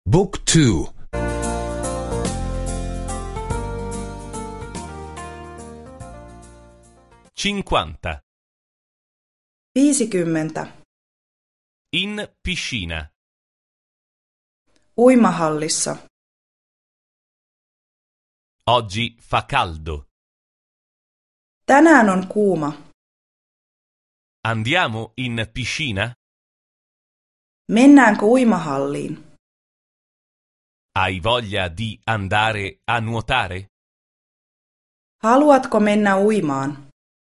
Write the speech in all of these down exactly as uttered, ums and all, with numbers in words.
Book two. cinquanta. viisikymmentä. In piscina. Uimahallissa. Oggi fa caldo. Tänään on kuuma. Andiamo in piscina? Mennäänkö uimahalliin? Hai voglia di andare a nuotare? Haluatko mennä uimaan?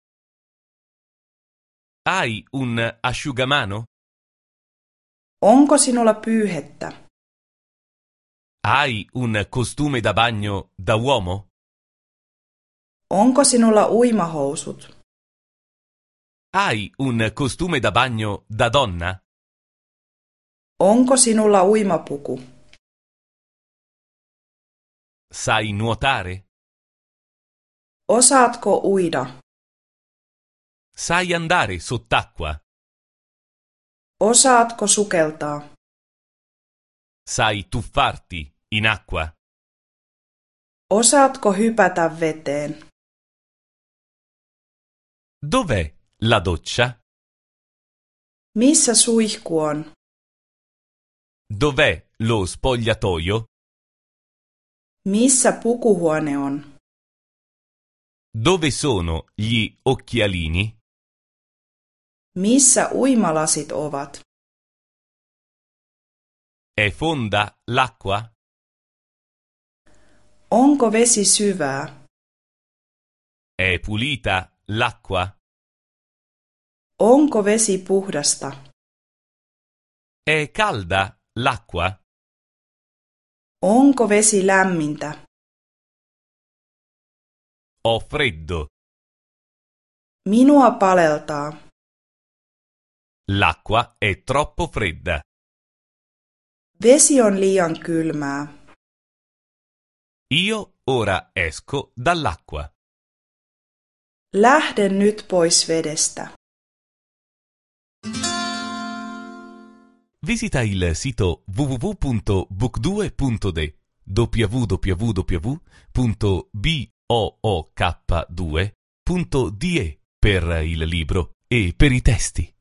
Hai un asciugamano? Onko sinulla pyyhettä? Hai un costume da bagno da uomo? Onko sinulla uimahousut? Hai un costume da bagno da donna? Onko sinulla uimapuku? Sai nuotare? Osaatko uida? Sai andare sott'acqua? Osaatko sukeltaa? Sai tuffarti in acqua? Osaatko hypätä veteen? Dov'è la doccia? Missä suihku on? Dov'è lo spogliatoio? Missä pukuhuone on? Dove sono gli occhialini? Missä uimalasit ovat? È fonda l'acqua? Onko vesi syvää? È pulita l'acqua? Onko vesi puhdasta? È calda l'acqua? Onko vesi lämmintä? Ho freddo. Minua paleltaa. L'acqua è troppo fredda. Vesi on liian kylmää. Io ora esco dall'acqua. Lähden nyt pois vedestä. Visita il sito w w w punto book due punto d w w w punto book due punto d e per il libro e per i testi.